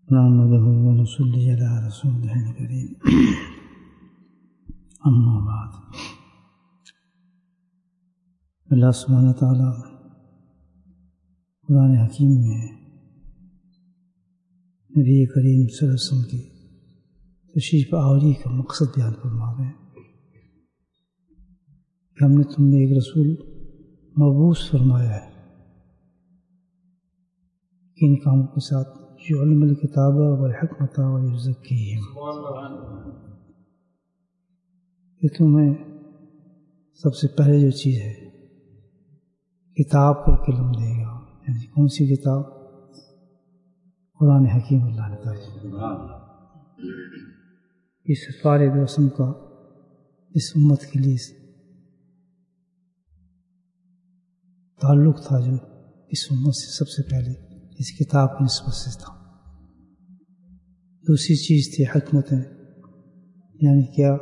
نحمده ونصلي على رسوله الكريم اما بعد. اللہ سبحانہ تعالیٰ قرآن حکیم میں نبی کریم صلی اللہ علیہ وسلم کی تشریف آوری کا مقصد بیان فرما رہے ہیں کہ ہم نے تم نے ایک رسول مبعوث فرمایا ہے ان کاموں کے ساتھ یعلم الکتاب والحکمۃ ویزکیہم، کہ تمہیں سب سے پہلے جو چیز ہے کتاب کا علم دے گا. یعنی کون سی کتاب؟ قرآن حکیم اللہ نے کہا اس فارغ رسم کا اس امت کے لیے تعلق تھا جو اس امت سے سب سے پہلے اس کتاب کی نسبت سے تھا. دوسری چیز تھی حکمتیں، یعنی کیا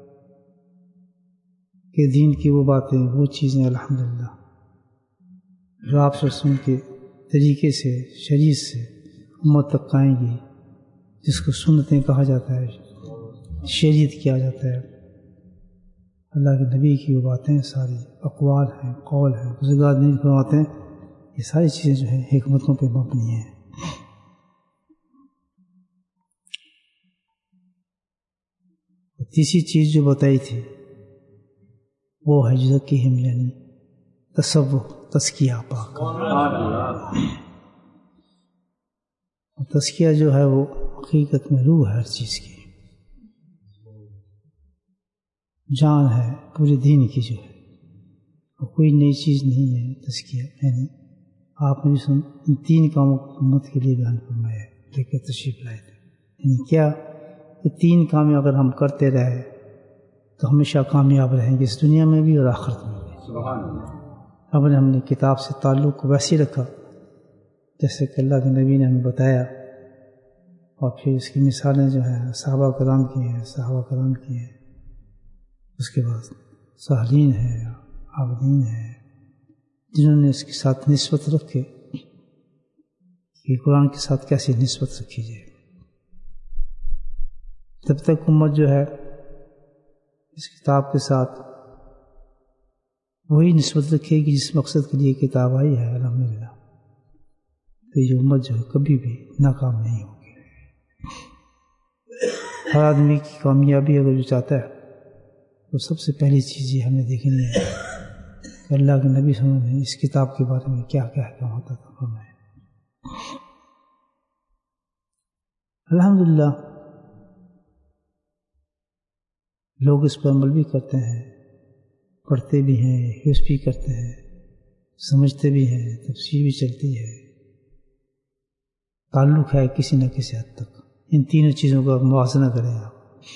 کہ دین کی وہ باتیں، وہ چیزیں الحمدللہ جو آپ صلی اللہ علیہ وسلم کے طریقے سے شریعت سے امت تک آئیں گی، جس کو سنتیں کہا جاتا ہے، شریعت کیا جاتا ہے. اللہ کے نبی کی وہ باتیں ساری اقوال ہیں، قول ہیں، بزرگان نہیں فرماتے ہیں، یہ ساری چیزیں جو ہیں حکمتوں پہ مبنی ہیں. تیسری چیز جو بتائی تھی وہ ہے یزکیہم، یعنی تصوف، تزکیہ پاک. تزکیہ جو ہے وہ حقیقت میں روح ہے ہر چیز کی، جان ہے پورے دین کی جو ہے، اور کوئی نئی چیز نہیں ہے تزکیہ. یعنی آپ نے ان تین کاموں کو امت کے لیے بیان فرمایا لے کے تشریف لائے تھے. یعنی کیا کہ تین کامیں اگر ہم کرتے رہے تو ہمیشہ کامیاب رہیں گے، اس دنیا میں بھی اور آخرت میں بھی. اب ہم نے کتاب سے تعلق ویسے رکھا جیسے کہ اللہ کے نبی نے ہمیں بتایا، اور پھر اس کی مثالیں جو ہیں صحابہ کرام کی ہیں، اس کے بعد صالحین ہیں، عابدین ہیں، جنہوں نے اس کے ساتھ نسبت رکھے کہ قرآن کے ساتھ کیسی نسبت رکھی جائے. جب تک امت جو ہے اس کتاب کے ساتھ وہی نسبت رکھے گی جس مقصد کے لیے کتاب آئی ہے، الحمدللہ، تو یہ امت جو ہے کبھی بھی ناکام نہیں ہوگی. ہر آدمی کی کامیابی اگر جو چاہتا ہے تو سب سے پہلی چیز یہ ہمیں دیکھنی ہے کہ اللہ کے نبی صلی اللہ علیہ وسلم نے اس کتاب کے بارے میں کیا کیا کام ہوتا تھا فرمایا. الحمدللہ لوگ اس پر عمل بھی کرتے ہیں، پڑھتے بھی ہیں، حفظ بھی کرتے ہیں، سمجھتے بھی ہیں، تفسیر بھی چلتی ہے. تعلق ہے کسی نہ کسی حد تک. ان تینوں چیزوں کا موازنہ کریں آپ.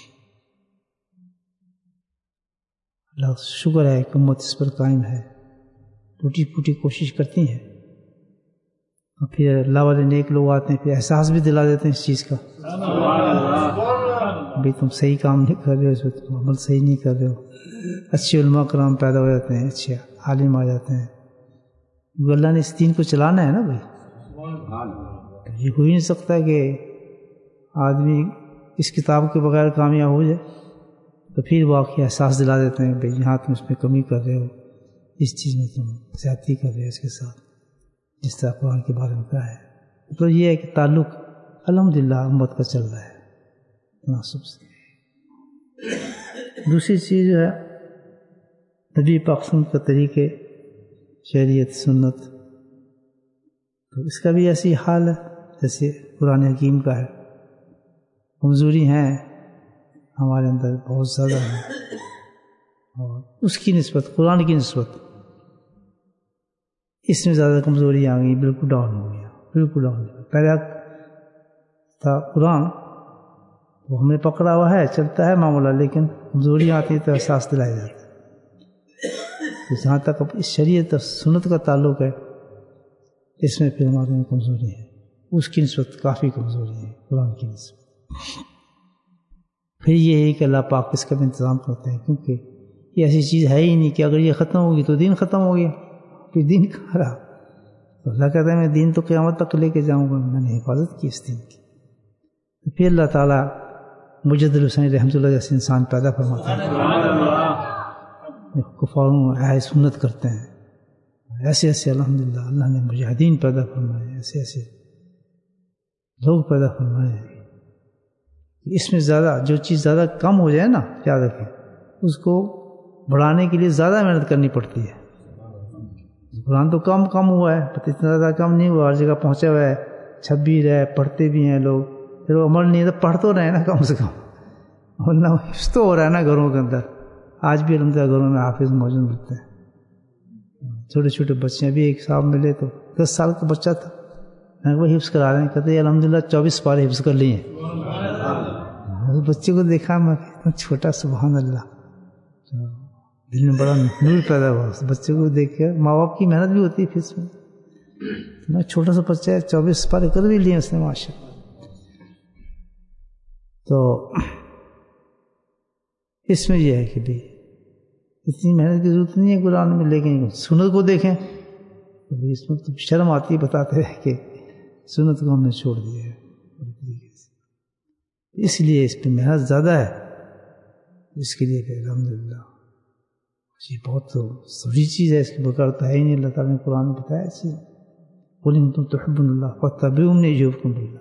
اللہ کا شکر ہے کہ امت اس پر قائم ہے، ٹوٹی پھوٹی کوشش کرتی ہیں، اور پھر اللہ والے نیک لوگ آتے ہیں، پھر احساس بھی دلا دیتے ہیں اس چیز کا، بھئی تم صحیح کام نہیں کر رہے ہو، تم عمل صحیح نہیں کر رہے ہو. اچھے علماء کرام پیدا ہو جاتے ہیں، اچھے عالم آ جاتے ہیں. اللہ نے اس دین کو چلانا ہے نا بھائی. یہ ہو ہی نہیں سکتا کہ آدمی اس کتاب کے بغیر کامیاب ہو جائے. تو پھر واقعی احساس دلا دیتے ہیں بھئی یہاں تم اس میں کمی کر رہے ہو، اس چیز میں تم زیادتی کر رہے ہو اس کے ساتھ، جس طرح قرآن کے بارے میں کہا ہے. تو یہ ہے کہ تعلق الحمدللہ امت کا چل رہا ہے مناسب سے. دوسری چیز جو ہے نبی پاک صلی اللہ علیہ وسلم کا طریقے، شریعت، سنت، تو اس کا بھی ایسی حال ہے جیسے قرآن حکیم کا ہے. کمزوری ہیں ہمارے اندر بہت زیادہ ہے، اور اس کی نسبت قرآن کی نسبت اس میں زیادہ کمزوری آ گئی، بالکل ڈاؤن ہو گیا، بالکل ڈاؤن ہو گیا. پہلے تھا قرآن وہ ہمیں پکڑا ہوا ہے، چلتا ہے معاملہ، لیکن کمزوری آتی ہے تو احساس دلایا جاتا ہے. تو جہاں تک اب اس شریعت اور سنت کا تعلق ہے اس میں پھر ہمارے میں کمزوری ہے، اس کی نسبت کافی کمزوری ہے قرآن کی نسبت. پھر یہ ہے کہ اللہ پاک اس کا بھی انتظام کرتے ہیں، کیونکہ یہ ایسی چیز ہے ہی نہیں کہ اگر یہ ختم ہوگی تو دین ختم ہو گیا، پھر دین کہاں رہا. تو اللہ کہتا ہے میں دین تو قیامت تک لے کے جاؤں گا، میں نے حفاظت کی اس دین کی. پھر اللہ تعالیٰ مجد الحسین رحمۃ اللہ جیسے انسان پیدا فرماتا ہے، کفاروں میں سنت کرتے ہیں، ایسے ایسے الحمدللہ اللہ نے مجاہدین پیدا فرمائے، ایسے ایسے لوگ پیدا فرمائے ہیں۔ اس میں زیادہ جو چیز زیادہ کم ہو جائے نا، یاد رکھیں اس کو بڑھانے کے لیے زیادہ محنت کرنی پڑتی ہے۔ قرآن تو کم ہوا ہے، پتہ اتنا زیادہ کم نہیں ہوا، ہر جگہ پہنچا ہوا ہے، چھپ بھی رہے، پڑھتے بھی ہیں لوگ، پھر وہ عمل نہیں ہے تو پڑھ تو رہے نا کم سے کم، ورنہ حفظ تو ہو رہا ہے نا گھروں کے اندر۔ آج بھی الحمدللہ گھروں میں حافظ موجود ملتے ہیں، چھوٹے چھوٹے بچے۔ ابھی ایک صاحب ملے تو 10 سال کا بچہ تھا، میں وہ حفظ کرا رہے ہیں، کہتے ہیں الحمدللہ 24 پارے حفظ کر لیے۔ اس بچے کو دیکھا میں، اتنا چھوٹا، سبحان اللہ، دل میں بڑا نور پیدا ہوا اس بچے کو دیکھ کے۔ ماں باپ کی محنت بھی ہوتی ہے پھر میں، چھوٹا سا بچہ ہے 24 پارے کر بھی لیے اس نے ماشاء اللہ۔ تو اس میں یہ ہے کہ بھی اتنی محنت کی ضرورت نہیں ہے قرآن میں، لیکن سنت کو دیکھیں اس میں تو شرم آتی ہے، بتاتے ہیں کہ سنت کو ہم نے چھوڑ دیا ہے پوری طریقے سے، اس لیے اس پہ محنت زیادہ ہے۔ اس کے لیے کہ الحمدللہ یہ بہت ضروری چیز ہے، اس کی بغیر تو ہے ہی نہیں۔ اللہ تعالیٰ نے قرآن میں بتایا اس چیز، قل ان کنتم تحبون اللہ فاتبعونی یحببکم اللہ۔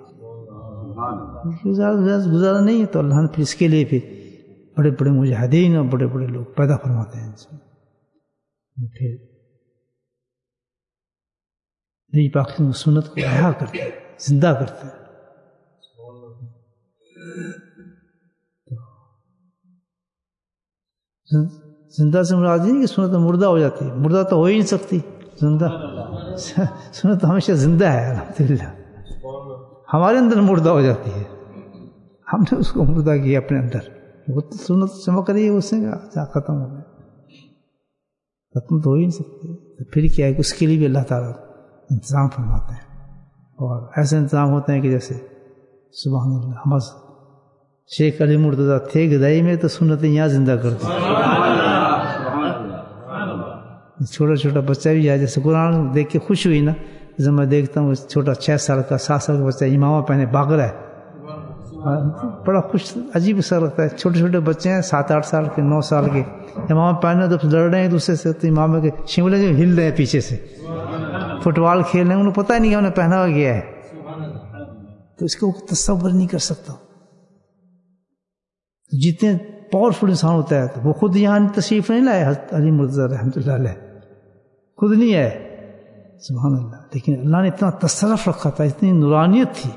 گزارا نہیں ہے تو اللہ نے پھر اس کے لیے پھر بڑے بڑے مجاہدین اور بڑے بڑے لوگ پیدا فرماتے ہیں، پھر نبی پاک کی سنت کو احیا کرتے ہیں، زندہ کرتے ہیں۔ زندہ سے مراد نہیں کہ سنت مردہ ہو جاتی ہے، مردہ تو ہو ہی نہیں سکتی، زندہ سنت ہمیشہ زندہ ہے الحمدللہ۔ ہمارے اندر مردہ ہو جاتی ہے، ہم نے اس کو مردہ کیا اپنے اندر، وہ تو سنت چمک رہی ہے، اس سے ختم ہو گیا، ختم تو ہو ہی نہیں سکتی۔ تو پھر کیا ہے کہ اس کے لیے بھی اللہ تعالیٰ انتظام فرماتے ہیں، اور ایسے انتظام ہوتے ہیں کہ جیسے سبحان اللہ ہمارے شیخ علی مرتضیٰ تھے گدائی میں تو سنتیں یہاں زندہ کر دی۔ چھوٹا چھوٹا بچہ بھی ہے، جیسے قرآن دیکھ کے خوش ہوئی نا، جیسے میں دیکھتا ہوں چھوٹا 6 سال کا 7 سال کا بچہ امامہ پہنے بھاگ رہا ہے، بڑا خوش، عجیب سا لگتا ہے۔ چھوٹے چھوٹے بچے ہیں 7-8 سال کے 9 سال کے، امامہ پہنے تو لڑ رہے ہیں دوسرے سے، تو امامہ کے شملے جو ہل رہے ہیں پیچھے سے، فٹ بال کھیل رہے ہیں، انہیں پتہ ہی نہیں کہ انہیں پہنا ہوا گیا ہے، تو اس کو تصور نہیں کر سکتا۔ جتنے پاورفل انسان ہوتا ہے تو وہ خود یہاں تشریف نہیں لائے، حضرت علی مرتضیٰ رحمۃ اللہ علیہ خود نہیں آئے، سبحان اللہ، لیکن اللہ نے اتنا تصرف رکھا تھا، اتنی نورانیت تھی،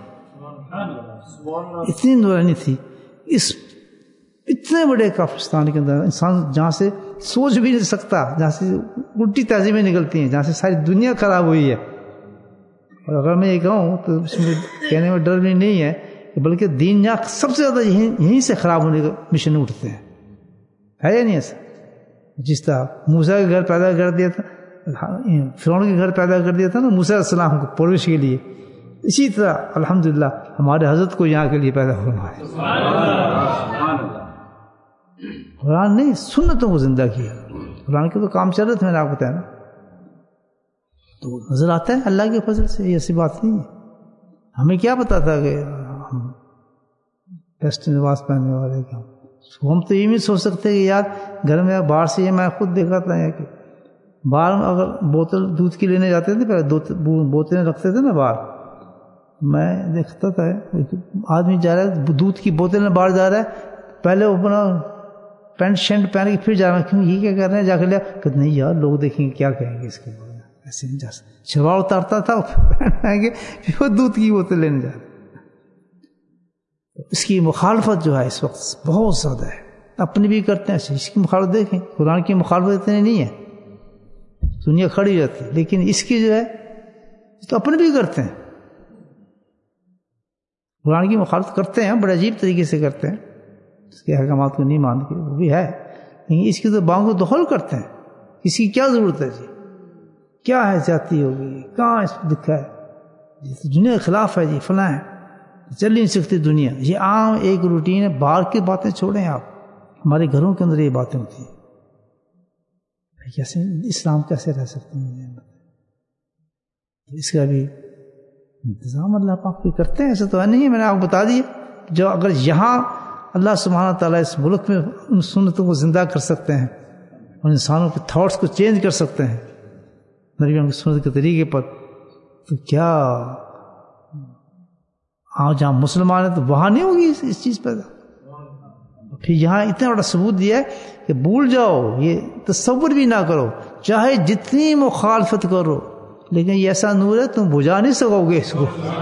اتنی نورانیت تھی اس اتنے بڑے کافرستان کے اندر، انسان جہاں سے سوچ بھی نہیں سکتا، جہاں سے الٹی تہذیبیں نکلتی ہیں، جہاں سے ساری دنیا خراب ہوئی ہے۔ اور اگر میں یہ کہوں تو اس میں کہنے میں ڈر بھی نہیں ہے، بلکہ دین یہاں سب سے زیادہ یہیں سے خراب ہونے کا مشن اٹھتے ہیں، ہے یا نہیں ایسا؟ جس طرح موسیٰ کے گھر پیدا کر دیا تھا، فرعون کے گھر پیدا کر دیا تھا نا موسیٰ علیہ السلام کو پرورش کے لیے، اسی طرح الحمدللہ ہمارے حضرت کو یہاں کے لیے پیدا فرمایا۔ قرآن نے سنتوں کو زندہ کیا، قرآن کے تو کام چل رہے تھے، میں نے آپ کو بتایا نا، تو نظر آتا ہے اللہ کے فضل سے، یہ ایسی بات نہیں ہے۔ ہمیں کیا پتا تھا کہ ہم ویسٹرن لباس پہننے والے کا، ہم تو یہ نہیں سوچ سکتے کہ یار گھر میں باہر سے، یہ میں خود دیکھا تھا کہ باہر اگر بوتل دودھ کی لینے جاتے تھے، پہلے بوتلیں رکھتے تھے نا باہر، میں دیکھتا تھا آدمی جا رہا ہے دودھ کی بوتل باہر جا رہا ہے، پہلے وہ اپنا پینٹ شرٹ پہن کے پھر جا رہا ہے، کیوں یہ کیا کر رہے ہیں، جا کے لیا کہ نہیں یار لوگ دیکھیں گے کیا کہیں گے اس کے بارے میں، ایسے نہیں جا سکتے، شلوار اتارتا تھا پہنائیں گے، پھر وہ دودھ کی بوتل لینے جا رہے۔ اس کی مخالفت جو ہے اس وقت بہت زیادہ ہے، اپنی بھی کرتے ہیں، اس کی مخالفت دیکھیں، قرآن کی مخالفت اتنی نہیں ہے، دنیا کھڑی رہتی ہے، لیکن اس کی جو ہے تو اپنے بھی کرتے ہیں، قرآن کی مخالفت کرتے ہیں، بڑے عجیب طریقے سے کرتے ہیں، اس کے احکامات کو نہیں مانتے، وہ بھی ہے، لیکن اس کی تو بانگ کو دخل کرتے ہیں، اس کی کیا ضرورت ہے جی، کیا ہے جاتی ہوگی، کہاں اس کو دکھا ہے، دنیا کے خلاف ہے جی، فلاں ہے، چل نہیں سکتی دنیا، یہ عام ایک روٹین ہے، باہر کی باتیں چھوڑیں آپ، ہمارے گھروں کے اندر یہ باتیں ہوتی ہیں، کیسے اسلام کیسے رہ سکتے ہیں، اس کا بھی انتظام اللہ پاک بھی کرتے ہیں، ایسا تو ہے نہیں، میں نے آپ کو بتا دیا، جو اگر یہاں اللہ سبحانہ تعالیٰ اس ملک میں ان سنتوں کو زندہ کر سکتے ہیں اور انسانوں کے تھاٹس کو چینج کر سکتے ہیں نبیوں کی سنت کے طریقے پر، تو کیا جہاں مسلمان ہیں تو وہاں نہیں ہوگی اس چیز پیدا؟ پھر یہاں اتنا بڑا ثبوت دیا ہے کہ بھول جاؤ، یہ تصور بھی نہ کرو، چاہے جتنی مخالفت کرو، لیکن یہ ایسا نور ہے تم بجھا نہیں سکو گے اس کو،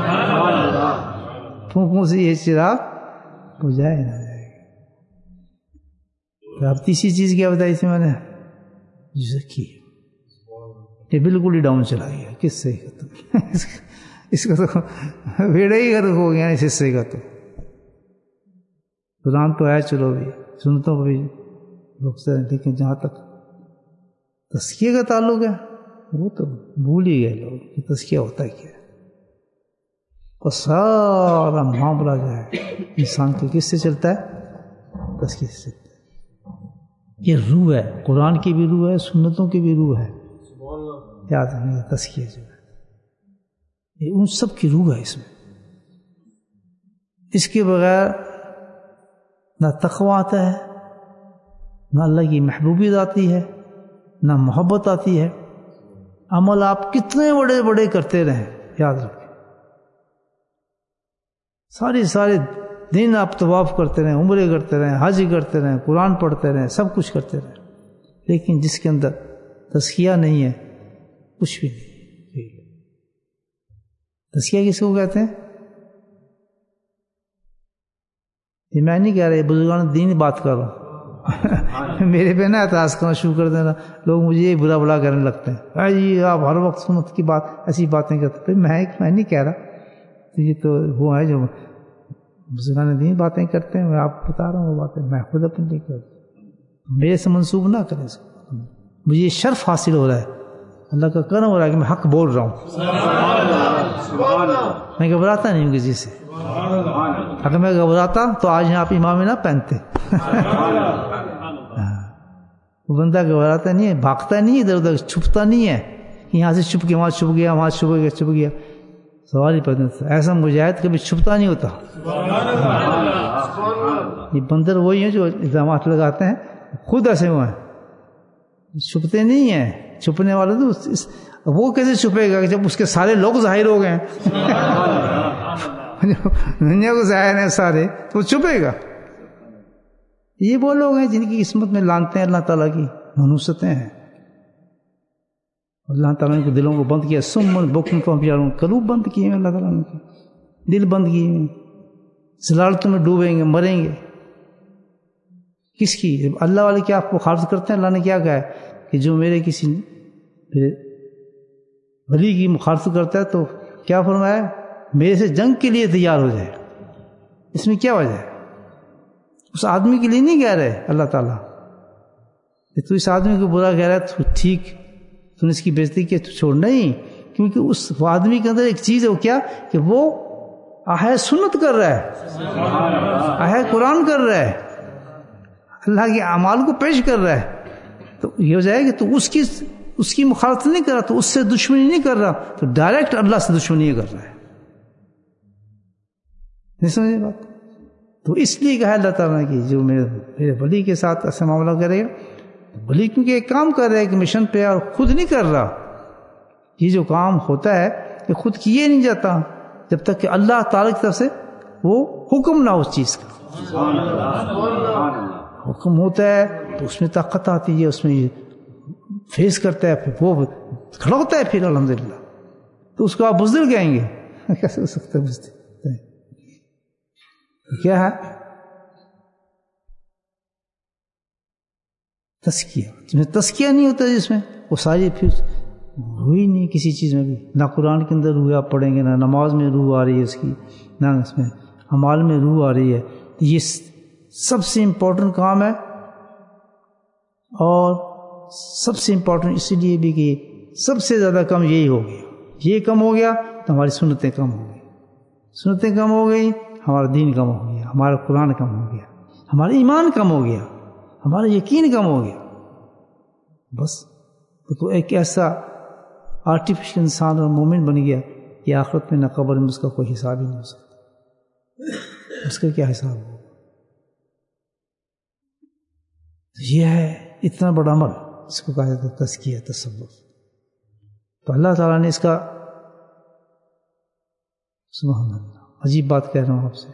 پھونکوں سے یہ چراغ بجھائے نہ جائے گا۔ اب تیسری چیز کیا بتائی تھی میں نے؟ جیسے یہ بالکل ہی ڈاؤن چلا گیا، کس سے ختم اس کا تو ویڑا ہی غرق ہو گیا اس حصے کا۔ تو قرآن تو ہے، چلو بھی سنتوں کو بھی رخصت ہے، لیکن جہاں تک تزکیہ کا تعلق ہے وہ تو بھول ہی گئے لوگ کہ تزکیہ ہوتا ہے کیا، اور سارا معاملہ جو ہے انسان کے کس سے چلتا ہے؟ تزکیہ سے چلتا ہے۔ یہ روح ہے، قرآن کی بھی روح ہے، سنتوں کی بھی روح ہے، یاد رکھیں تزکیہ جو ہے یہ ان سب کی روح ہے۔ اس میں اس کے بغیر نہ تقوی آتا ہے، نہ اللہ کی محبوبیت آتی ہے، نہ محبت آتی ہے۔ عمل آپ کتنے بڑے بڑے کرتے رہیں، یاد رکھیں سارے دن آپ طواف کرتے رہیں، عمرے کرتے رہیں، حج کرتے رہیں، قرآن پڑھتے رہیں، سب کچھ کرتے رہیں، لیکن جس کے اندر تزکیہ نہیں ہے کچھ بھی نہیں۔ تزکیہ کس کو کہتے ہیں؟ یہ میں نہیں کہہ رہا، بزرگان دین بات کر رہا ہوں میرے پہ نہ اعتراض کرنا شروع کر دینا، لوگ مجھے یہ برا بلا کرنے لگتے ہیں، جی آپ ہر وقت سنت کی بات ایسی باتیں کرتے ہیں۔ میں نہیں کہہ رہا، تو یہ تو وہ ہے جو بزرگان دین باتیں کرتے ہیں، میں آپ کو بتا رہا ہوں وہ باتیں، میں خود اپنے لیے کرتا ہوں، میرے سے منسوب نہ کریں اس کو۔ مجھے یہ شرف حاصل ہو رہا ہے، اللہ کا کرم ہو رہا ہے کہ میں حق بول رہا ہوں، میں گھبراتا نہیں ہوں کسی سے۔ اگر میں گھبراتا تو آج یہاں آپ امام نہ پہنتے وہ بندہ گھبراتا نہیں ہے، بھاگتا نہیں ہے ادھر ادھر، چھپتا نہیں ہے کہ یہاں سے چھپ کے وہاں چھپ گیا، وہاں چھپ گیا، سوال ہی پیدا ہوتا ہے۔ ایسا مجاہد کبھی چھپتا نہیں ہوتا۔ یہ بندر وہی ہیں جو الزامات لگاتے ہیں، خود ایسے ہوئے ہیں، چھپتے نہیں ہیں۔ چھپنے والے تو وہ کیسے چھپے گا جب اس کے سارے لوگ ظاہر ہو گئے دنیا کو ظاہر ہیں سارے، تو چھپے گا۔ یہ وہ لوگ ہیں جن کی قسمت میں لانتے ہیں اللہ تعالیٰ کی منوستیں ہیں، اللہ تعالیٰ نے کو دلوں کو بند کیا، سمن بکم فہم، قلوب بند کیے ہیں اللہ تعالیٰ نے، دل بند کیے ہیں، ضلالتوں میں ڈوبیں گے، مریں گے۔ کس کی؟ اللہ والے کیا آپ مخالفت کرتے ہیں؟ اللہ نے کیا کہا ہے کہ جو میرے کسی ولی کی مخالفت کرتا ہے تو کیا فرمایا ہے؟ میرے سے جنگ کے لیے تیار ہو جائے۔ اس میں کیا وجہ ہے؟ اس آدمی کے لیے نہیں کہہ رہے اللہ تعالیٰ کہ تو اس آدمی کو برا کہہ رہا ہے تو ٹھیک، تو نے اس کی بےزتی کی تو چھوڑ، نہیں، کیونکہ اس آدمی کے اندر ایک چیز ہے، وہ کیا کہ وہ آہ سنت کر رہا ہے، آہ قرآن کر رہا ہے، اللہ کے اعمال کو پیش کر رہا ہے، تو یہ ہو جائے کہ تو اس کی مخالفت نہیں کر رہا، تو اس سے دشمنی نہیں کر رہا، تو ڈائریکٹ اللہ سے دشمنی کر رہا ہے۔ نہیں سمجھے بات؟ تو اس لیے کہا اللہ تعالیٰ نے کہ جو میرے ولی کے ساتھ ایسا معاملہ کرے گا، ولی کیونکہ ایک کام کر رہا ہے کہ مشن پہ، اور خود نہیں کر رہا۔ یہ جو کام ہوتا ہے یہ خود کیے نہیں جاتا جب تک کہ اللہ تعالیٰ کی طرف سے وہ حکم نہ ہو اس چیز کا۔ حکم ہوتا ہے تو اس میں طاقت آتی ہے، اس میں فیس کرتا ہے، پھر وہ کھڑا ہوتا ہے، پھر الحمدللہ۔ تو اس کو آپ بزدل کہیں گے؟ کیسے ہو سکتا ہے بزدل؟ کیا ہے تزکیہ؟ جس میں تزکیہ نہیں ہوتا، جس میں وہ ساری پھر ہوئی نہیں کسی چیز میں بھی، نہ قرآن کے اندر روح آپ پڑھیں گے، نہ نماز میں روح آ رہی ہے اس کی، نہ اس میں اعمال میں روح آ رہی ہے۔ یہ سب سے امپورٹنٹ کام ہے، اور سب سے امپورٹنٹ اس لیے بھی کہ سب سے زیادہ کم یہی ہو گیا، یہ کم ہو گیا تو ہماری سنتیں کم ہو گئی، سنتیں کم ہو گئی ہمارا دین کم ہو گیا، ہمارا قرآن کم ہو گیا، ہمارا ایمان کم ہو گیا، ہمارا یقین کم ہو گیا۔ بس تو ایک ایسا آرٹیفیشل انسان اور مومن بن گیا کہ آخرت میں نہ قبر میں اس کا کوئی حساب ہی نہیں ہو سکتا۔ اس کا کیا حساب ہوگا؟ یہ ہے اتنا بڑا عمل، اس کو کہا جاتا ہے تزکیہ، تصوف۔ تو اللہ تعالیٰ نے اس کا، سبحان اللہ، عجیب بات کہہ رہا ہوں آپ سے،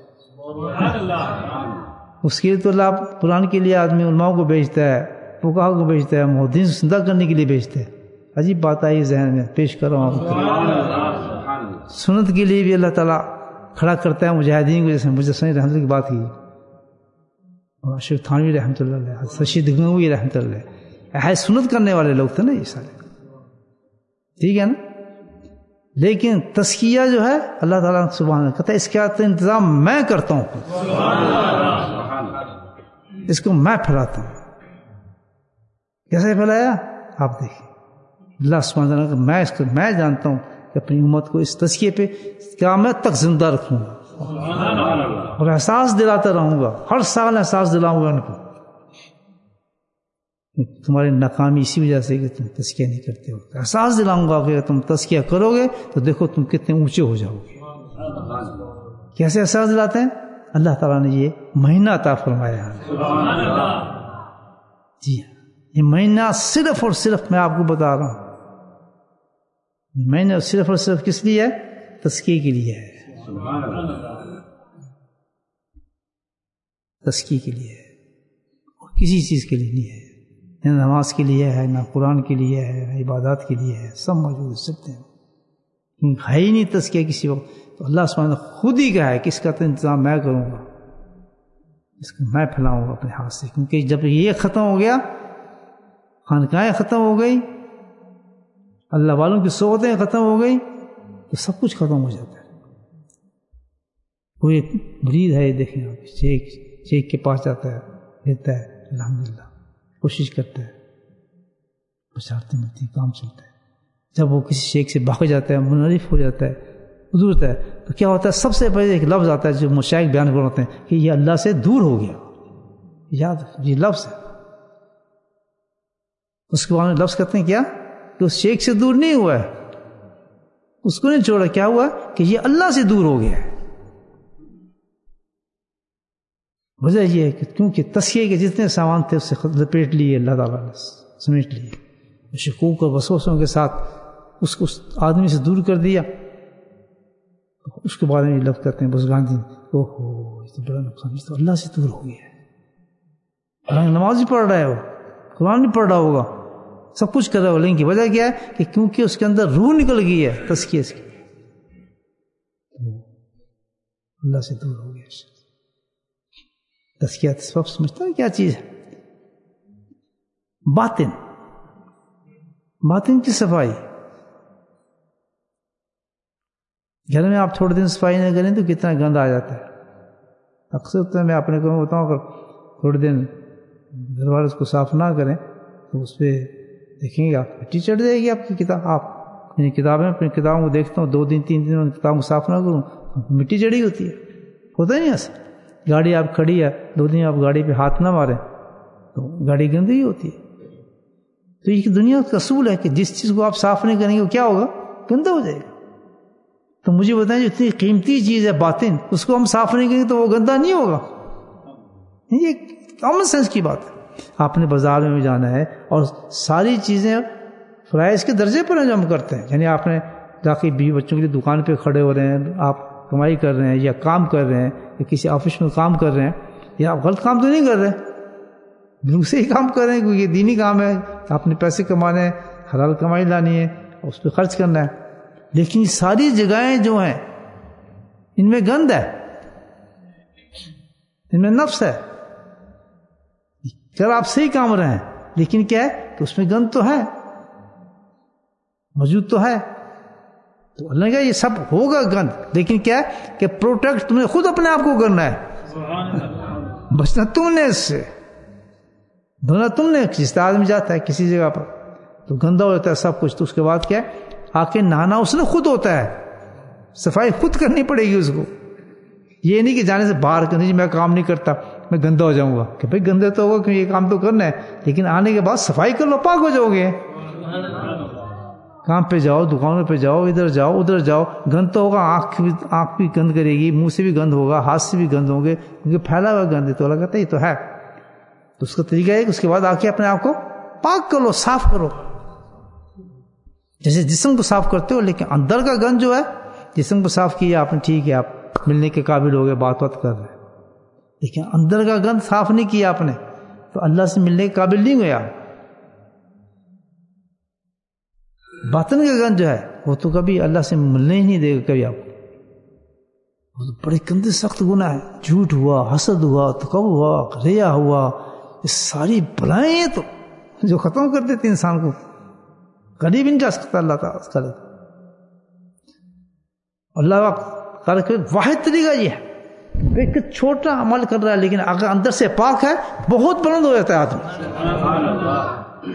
اس کے لیے تو اللہ قرآن کے لیے آدمی علماء کو بھیجتا ہے، فقہاء کو بھیجتا ہے، محدثین کو زندہ کرنے کے لیے بھیجتا ہے۔ عجیب بات آئی ذہن میں، پیش کر رہا ہوں۔ سنت کے لیے بھی اللہ تعالیٰ کھڑا کرتا ہے مجاہدین کو، جیسے مجسمی رحمت اللہ کی بات کی، اور اشرف تھانوی رحمۃ اللہ علیہ، رشید گنگوی رحمۃ اللہ علیہ، اہل سنت کرنے والے لوگ تھے نا یہ سارے، ٹھیک ہے نا۔ لیکن تزکیہ جو ہے اللہ تعالیٰ سبحان اللہ کہتا ہے اس کا انتظام میں کرتا ہوں، اس کو میں پھیلاتا ہوں۔ کیسے پھیلایا آپ دیکھیں، اللہ سبحانہ اللہ میں اس کو میں جانتا ہوں کہ اپنی امت کو اس تزکیے پہ قیامت تک زندہ رکھوں گا، اور احساس دلاتا رہوں گا، ہر سال احساس دلاؤں گا ان کو، تمہاری ناکامی اسی وجہ سے کہ تم تزکیہ نہیں کرتے ہو۔ احساس دلاؤں گا کہ تم تزکیہ کرو گے تو دیکھو تم کتنے اونچے ہو جاؤ گے۔ کیسے احساس دلاتے ہیں؟ اللہ تعالیٰ نے یہ مہینہ عطا فرمایا ہے۔ جی ہاں، یہ مہینہ صرف اور صرف میں آپ کو بتا رہا ہوں، مہینہ صرف اور صرف کس لیے ہے؟ تزکیے کے لیے ہے، تزکیے کے لیے ہے، اور کسی چیز کے لیے نہیں ہے۔ نہ نماز کے لیے ہے، نہ قرآن کے لیے ہے، نہ عبادات کے لیے ہے، سب موجود ہو سکتے ہیں، ہے ہی نہیں تزکیہ کسی وقت۔ تو اللہ سبحانہ خود ہی کہا ہے کہ اس کا تو انتظام میں کروں گا، اس کو میں پھیلاؤں گا اپنے ہاتھ سے، کیونکہ جب یہ ختم ہو گیا، خانقاہیں ختم ہو گئی، اللہ والوں کی صحبتیں ختم ہو گئی، تو سب کچھ ختم ہو جاتا ہے۔ کوئی ایک مرید ہے، دیکھیں آپ، شیخ کے پاس جاتا ہے، لیتا ہے، الحمدللہ کوشش کرتا ہے، بشارتیں ملتی ہیں، کام چلتا ہے۔ جب وہ کسی شیخ سے بھاگ جاتا ہے، منحرف ہو جاتا ہے، دور ہوتا ہے، تو کیا ہوتا ہے؟ سب سے پہلے ایک لفظ آتا ہے جو مشائخ بیان کرتے ہیں کہ یہ اللہ سے دور ہو گیا، یاد یہ لفظ ہے۔ اس کے بعد لفظ کہتے ہیں کیا کہ اس شیخ سے دور نہیں ہوا ہے، اس کو نہیں چھوڑا، کیا ہوا کہ یہ اللہ سے دور ہو گیا ہے۔ وجہ یہ ہے کہ کیونکہ تزکیے کے جتنے سامان تھے اس سے لپیٹ لیے اللہ تعالیٰ نے، سمیٹ لیے، شکوک اور وسوسوں کے ساتھ اس کو آدمی سے دور کر دیا۔ اس کے بعد میں یہ لفظ کرتے ہیں بزرگان دین، اوہو یہ تو بڑا نقصان، یہ تو اللہ سے دور ہو گیا ہے۔ نماز بھی پڑھ رہا ہے، وہ قرآن بھی پڑھ رہا ہوگا، سب کچھ کر رہا ہوگا، لیکن کی وجہ کیا ہے کہ کیونکہ اس کے اندر روح نکل گئی ہے تزکیے سے، اللہ سے دور ہو گیا۔ تزکیہ سب سمجھتا ہے کیا چیز ہے؟ باطن کی صفائی۔ گھر میں آپ تھوڑے دن صفائی نہ کریں تو کتنا گند آ جاتا ہے۔ اکثر تو میں اپنے کو بتاؤں، اگر تھوڑے دن گھر والے اس کو صاف نہ کریں تو اس پہ دیکھیں گے آپ مٹی چڑھ جائے گی آپ کی کتاب۔ آپ اپنی کتابوں کو دیکھتا ہوں، 2 دن 3 دن میں کتاب کو صاف نہ کروں مٹی چڑھی ہوتی ہے، ہوتا ہی نہیں ایسا۔ گاڑی آپ کھڑی ہے، 2 دن آپ گاڑی پہ ہاتھ نہ ماریں تو گاڑی گندی ہوتی ہے۔ تو یہ دنیا کا اصول ہے کہ جس چیز کو آپ صاف نہیں کریں گے وہ کیا ہوگا؟ گندا ہو جائے گا۔ تو مجھے بتائیں جو اتنی قیمتی چیز ہے باطن، اس کو ہم صاف نہیں کریں گے تو وہ گندا نہیں ہوگا؟ یہ کامن سینس کی بات ہے۔ آپ نے بازار میں بھی جانا ہے اور ساری چیزیں فرائض کے درجے پر جو ہم کرتے ہیں، یعنی آپ نے جا کے بیوی بچوں کے لیے دکان پہ کھڑے ہو رہے ہیں، آپ کمائی کر رہے ہیں یا کام کر رہے ہیں یا کسی آفس میں کام کر رہے ہیں، یا آپ غلط کام تو نہیں کر رہے، بالکل صحیح کام کر رہے ہیں، کیونکہ یہ دینی کام ہے، آپ نے پیسے کمانے ہیں، حلال کمائی لانی ہے، اس پہ خرچ کرنا ہے۔ لیکن ساری جگہیں جو ہیں ان میں گند ہے، ان میں نفس ہے۔ اگر آپ صحیح کام رہے ہیں لیکن کیا ہے کہ اس میں گند تو ہے، موجود تو ہے، تو اللہ نے کہا یہ سب ہوگا گند، لیکن کیا ہے کہ پروٹیکٹ تم نے خود اپنے آپ کو کرنا ہے، بچنا تم نے اس سے، دھونا تم نے۔ جس آدمی جاتا ہے کسی جگہ پر تو گندا ہو جاتا ہے سب کچھ، تو اس کے بعد کیا ہے آ کے نہانا اس نے خود ہوتا ہے، صفائی خود کرنی پڑے گی اس کو۔ یہ نہیں کہ جانے سے باہر کرنے جی میں کام نہیں کرتا میں گندا ہو جاؤں گا، کہ بھائی گندے تو ہوگا کہ یہ کام تو کرنا ہے، لیکن آنے کے بعد صفائی کر لو، پاک ہو جاؤ گے۔ کام پہ جاؤ، دکانوں پہ جاؤ، ادھر جاؤ ادھر جاؤ، گند تو ہوگا، آنکھ بھی گند کرے گی، منہ سے بھی گند ہوگا، ہاتھ سے بھی گند ہوں گے، کیونکہ پھیلا ہوا گند ہے. تو اللہ کہتا ہے یہ تو ہے. تو اس کا طریقہ ہے کہ اس کے بعد آ کے اپنے آپ کو پاک کر لو، صاف کرو. جیسے جسم کو صاف کرتے ہو، لیکن اندر کا گند جو ہے، جسم کو صاف کیا آپ نے، ٹھیک ہے، آپ ملنے کے قابل ہو گئے، بات کر رہے ہیں، لیکن اندر کا گند صاف نہیں کیا آپ نے تو اللہ سے ملنے کے قابل نہیں ہویا. باطن کا گند جو ہے وہ تو کبھی اللہ سے ملنے ہی نہیں دے گا کبھی آپ کو. بڑے گندے سخت گناہ ہے، جھوٹ ہوا، حسد ہوا، تکبر ہوا، ریا ہوا، یہ ساری بلائیں ہیں تو جو ختم کر دیتے انسان کو، قریب نہیں جا سکتا اللہ تعالیٰ. اللہ تعالیٰ کا واحد طریقہ یہ ہے، ایک چھوٹا عمل کر رہا ہے لیکن اگر اندر سے پاک ہے بہت بلند ہو جاتا ہے آدمی.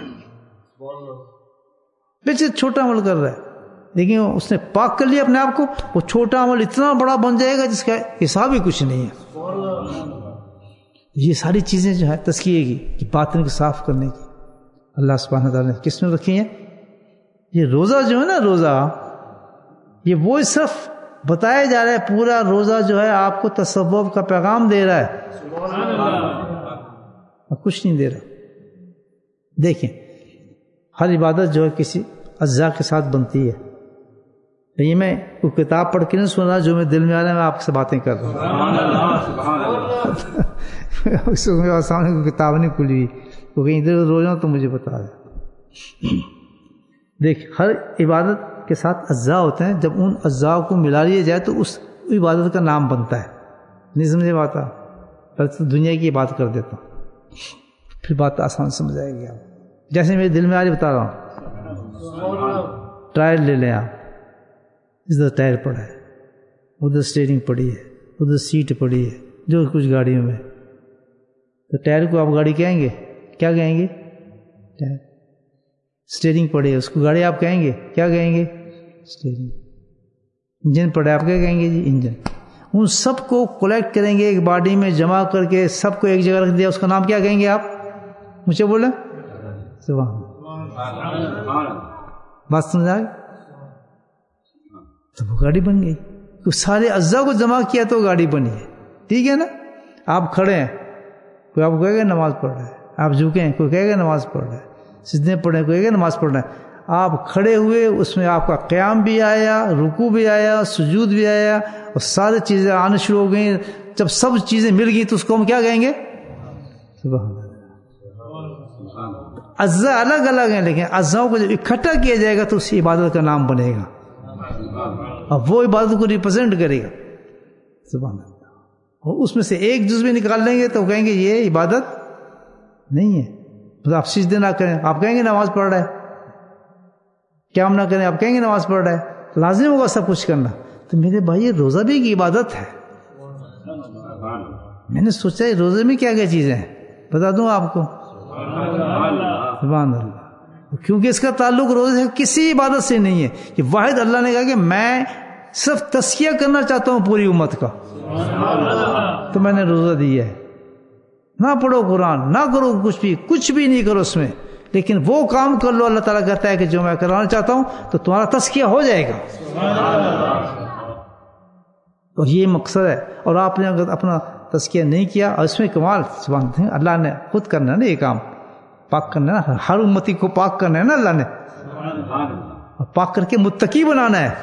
بیچے چھوٹا عمل کر رہا ہے لیکن اس نے پاک کر لیا اپنے آپ کو، وہ چھوٹا عمل اتنا بڑا بن جائے گا جس کا حساب ہی کچھ نہیں ہے. یہ ساری چیزیں جو ہے تزکیے کی، کہ باطن کو صاف کرنے کی، اللہ سبحانہ تعالیٰ نے کس میں رکھی ہیں. یہ روزہ جو ہے نا، روزہ یہ وہ صرف بتایا جا رہا ہے، پورا روزہ جو ہے آپ کو تصوف کا پیغام دے رہا ہے، اور کچھ نہیں دے رہا. دیکھیں ہر عبادت جو ہے کسی اجزاء کے ساتھ بنتی ہے. یہ میں کوئی کتاب پڑھ کے نہیں سن رہا، جو میں دل میں آ رہا ہے میں آپ سے باتیں کر رہا ہوں. سامنے کوئی کتاب نہیں کھلی ہوئی، تو کہیں ادھر رو جاؤں تو مجھے بتا دیں. دیکھ ہر عبادت کے ساتھ اجزاء ہوتے ہیں، جب ان اجزاء کو ملا لیا جائے تو اس عبادت کا نام بنتا ہے. نہیں سمجھے بات؟ پر تو دنیا کی بات کر دیتا ہوں، پھر بات آسان سمجھ آئے گی. آپ جیسے میرے دل میں آ رہی بتا رہا ہوں. ٹائر لے لیں آپ، ادھر ٹائر پڑا ہے، ادھر اسٹیئرنگ پڑی ہے، ادھر سیٹ پڑی ہے، جو کچھ گاڑیوں میں، تو ٹائر کو آپ گاڑی کہیں گے؟ کیا کہیں گے؟ ٹائر. اسٹیئرنگ پڑی ہے، اس کو گاڑی آپ کہیں گے؟ کیا کہیں گے؟ اسٹیئرنگ. انجن پڑا ہے، آپ کیا کہیں گے؟ جی انجن. ان سب کو کلیکٹ کریں گے ایک باڈی میں، جمع کر کے سب کو ایک جگہ رکھ دیا، اس کا نام کیا کہیں گے آپ؟ مجھے بولیں. بات سمجھا؟ تو وہ گاڑی بن گئی. تو سارے اجزاء کو جمع کیا تو گاڑی بنی ہے. ٹھیک ہے نا؟ آپ کھڑے ہیں، کوئی آپ کو کہے گا نماز پڑھ رہا ہے. آپ جھکے ہیں، کوئی کہے گا نماز پڑھ رہا ہے. سجدے پڑھے، کوئی کہے گا نماز پڑھ رہا ہے. آپ کھڑے ہوئے، اس میں آپ کا قیام بھی آیا، رکوع بھی آیا، سجود بھی آیا، اور ساری چیزیں آنا شروع ہو گئیں. جب سب چیزیں مل گئی تو اس کو ہم کیا کہیں گے؟ سبحان اللہ. اجزاء الگ الگ ہیں لیکن اجزاؤں کو جب اکٹھا کیا جائے گا تو اس عبادت کا نام بنے گا، اور وہ عبادت کو ریپرزینٹ کرے گا. سبحان اللہ. اور اس میں سے ایک جز بھی نکال لیں گے تو کہیں گے یہ عبادت نہیں ہے. آپ سجدے نہ کریں، آپ کہیں گے نماز پڑھ رہا ہے. قیام نہ کریں، آپ کہیں گے نماز پڑھ رہا ہے. لازم ہوگا سب کچھ کرنا. تو میرے بھائی روزہ بھی ایک عبادت ہے. میں نے سوچا روزے میں کیا کیا چیزیں ہیں، بتا دوں آپ کو. سبحان اللہ. کیونکہ اس کا تعلق روزے سے کسی عبادت سے نہیں ہے. یہ واحد اللہ نے کہا کہ میں صرف تزکیہ کرنا چاہتا ہوں پوری امت کا، تو میں نے روزہ دیا ہے. نہ پڑھو قرآن، نہ کرو کچھ بھی نہیں کرو اس میں، لیکن وہ کام کر لو اللہ تعالیٰ کہتا ہے کہ جو میں کرانا چاہتا ہوں، تو تمہارا تزکیہ ہو جائے گا. اور یہ مقصد ہے. اور آپ نے اگر اپنا تزکیہ نہیں کیا، اور اس میں کمال سبحان اللہ، اللہ نے خود کرنا ہے نا یہ کام، پاک کرنا ہے نا، ہر امتی کو پاک کرنا ہے نا اللہ نے، اور پاک کر کے متقی بنانا ہے.